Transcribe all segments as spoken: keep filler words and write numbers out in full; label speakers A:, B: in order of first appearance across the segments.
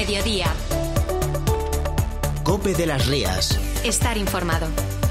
A: Mediodía.
B: COPE de las Rías.
A: Estar informado.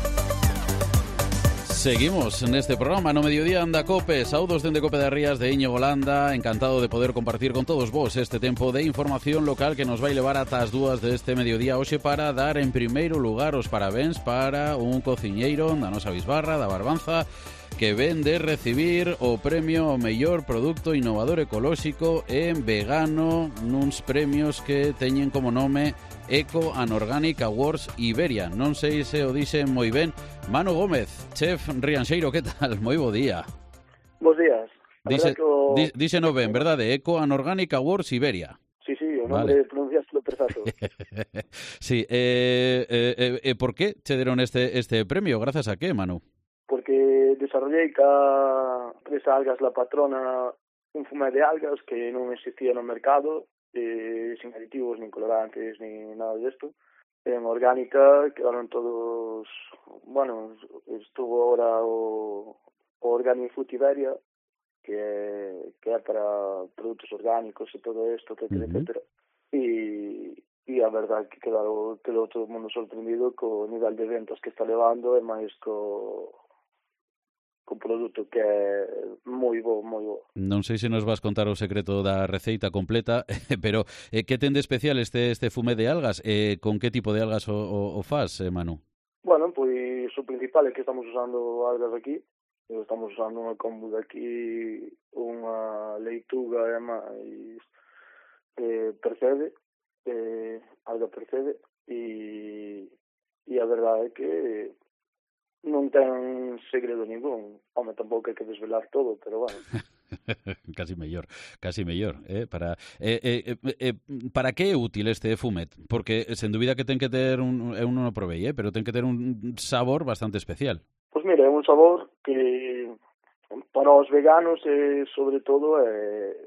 C: Seguimos neste programa no Mediodía anda COPE. Saudos dende COPE das Rías de Íñigo Landa. Encantado de poder compartir con todos vos este tempo de información local que nos vai levar ata as dúas deste mediodía hoxe para dar en primeiro lugar os parabéns para un cociñeiro da nosa bisbarra, da Barbanza, que ven de recibir o premio ao mellor produto innovador ecolóxico e vegano nuns premios que teñen como nome Eco and Organic Awards Iberia. Non sei se o dixen moi ben. Manu Gómez, chef rianxeiro, que tal? Moi bo día.
D: Bos días.
C: Dice,
D: o...
C: Díxeno ben, verdade? Eco and Organic Awards Iberia.
D: Sí, sí, o nombre vale. Pronunciástelo perfecto.
C: Sí, eh, eh, eh, por que che deron este, este premio? Grazas a que, Manu?
D: Porque desarrollei ca empresa Algas La Patrona un fumé de algas que non existía no mercado, eh, sin aditivos, nin colorantes, nin nada desto. En orgánica quedaron todos, bueno, estuvo ahora o, o Organic Food Iberia, que é, que é para produtos orgánicos e todo isto, etcétera, uh-huh. etcétera. E, e a verdade que quedou, quedou todo o mundo sorprendido co nivel de ventas que está levando e máis co un produto que é moi bo, moi bo.
C: Non sei se nos vas contar o secreto da receita completa, pero eh, que ten de especial este este fumé de algas? Eh, con que tipo de algas o, o, o faz, eh, Manu?
D: Bueno, pois o principal é que estamos usando algas aquí. Estamos usando unha combo de aquí, unha leituga e máis eh, percebe, eh, alga percebe, e, e a verdade é que non ten segredo ningún. Home, tampouco hai que desvelar todo, pero bueno.
C: Casi mellor, casi mellor, eh, para eh, eh, eh, para que é útil este fumet? Porque sen dúbida que ten que ter un, eu non o provei, eh, pero ten que ter un sabor bastante especial.
D: Pois mira, é un sabor que para os veganos é, sobre todo é,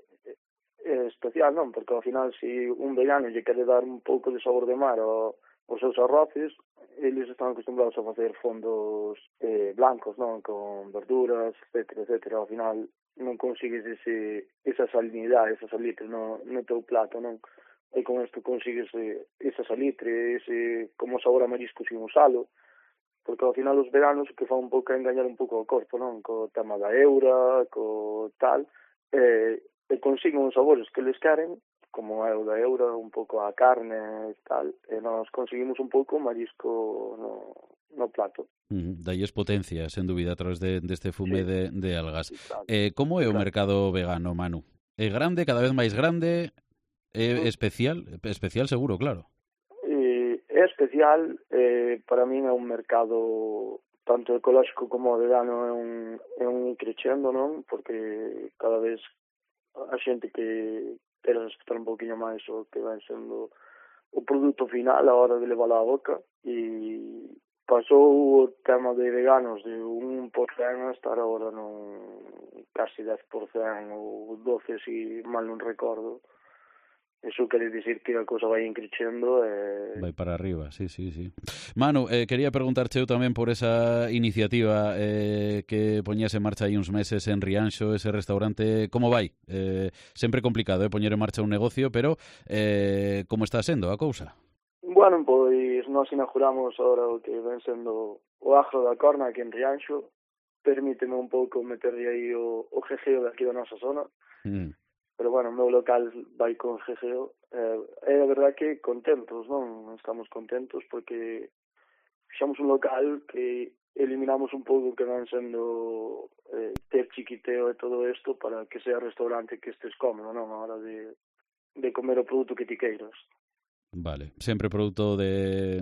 D: é especial, non? Porque ao final se un vegano lle quere dar un pouco de sabor de mar ao os seus arroces, eles están acostumbrados a facer fondos eh, blancos, non? Con verduras, etcétera, etcétera. Ao final non consigues ese, esa salinidade, esa salitre no, no teu plato, non? E con isto consigues eh, esa salitre, ese como sabor a marisco sin usalo, porque ao final os veganos que fan un pouco a engañar un pouco o corpo, non? Co tema da eura, co tal, eh, e consiguen os sabores que les queren, como é o da eura, un pouco a carne e tal, e nós conseguimos un pouco marisco no, no plato.
C: Mm, daí es potencia, sen dúbida, a través de, deste fume sí. de, de algas. Sí, claro. Eh, como é o claro. mercado vegano, Manu? É grande, cada vez máis grande? É sí. especial? Especial seguro, claro.
D: Eh, é especial, eh, para min é un mercado tanto ecolóxico como vegano, é un, é un crecendo, non? Porque cada vez a xente que quere respetar un pouquinho máis o que vai sendo o produto final a hora de levar a boca, e pasou o tema de veganos de un por cento a estar agora non casi dez por cento ou doce por cento, se mal non recordo. Eso quere dicir que a cousa vai increcendo e...
C: vai para arriba, sí, sí, sí. Manu, eh, quería preguntarche eu tamén por esa iniciativa eh, que poñías en marcha aí uns meses en Rianxo, ese restaurante, como vai? Eh, sempre complicado, eh, poñer en marcha un negocio, pero eh, como está sendo a cousa?
D: Bueno, pois nós inauguramos ahora o que ven sendo o Agro da Corna aquí en Rianxo. Permíteme un pouco meterlle aí o, o gexeo daqui da nosa zona. Mm. Pero, bueno, o meu local vai con G G O. Eh, é a verdade que contentos, non? Estamos contentos porque fixamos un local que eliminamos un pouco que van sendo eh, ter chiquiteo e todo isto para que sea restaurante que estés cómodo, non? A hora de, de comer o produto que ti queiras.
C: Vale, sempre produto de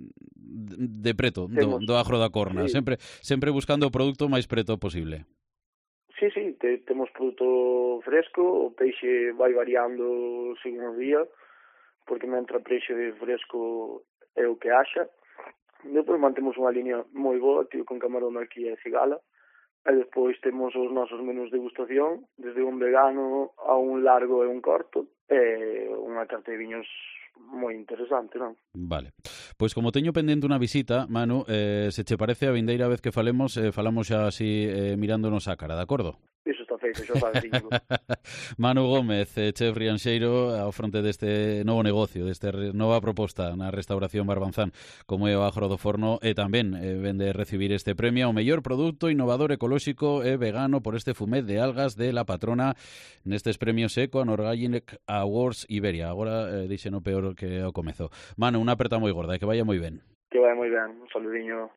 C: de preto, do, do Agro da Corna, sí. sempre sempre buscando o produto máis preto posible.
D: Sí, sí, te, temos produto fresco, o peixe vai variando según o día, porque mentre peixe fresco é o que haxa. Depois mantemos unha línea moi boa, tío, con camarón aquí e cigala, e despois temos os nosos menús de degustación, desde un vegano a un largo e un corto, e unha carta de viños moi interesante, non?
C: Vale. Pois como teño pendente unha visita, Manu, eh, se che parece a vindeira vez que falemos, eh, falamos xa así eh, mirándonos á cara, de acordo?
D: Iso está feito, xa sabes, Íñigo.
C: Manu Gómez, eh, chef rianxeiro, ao fronte deste novo negocio, desta nova proposta na restauración Barbanzán, como é o Agro do Forno, e tamén eh, vende recibir este premio ao mellor produto innovador ecolóxico e vegano por este fumet de algas de la patrona nestes premios Eco and Organic Awards Iberia. Agora eh, dixe no peor que ao comezo. Manu, unha aperta moi gorda, e que vaya moi ben.
D: Que vai moi ben, un saludiño.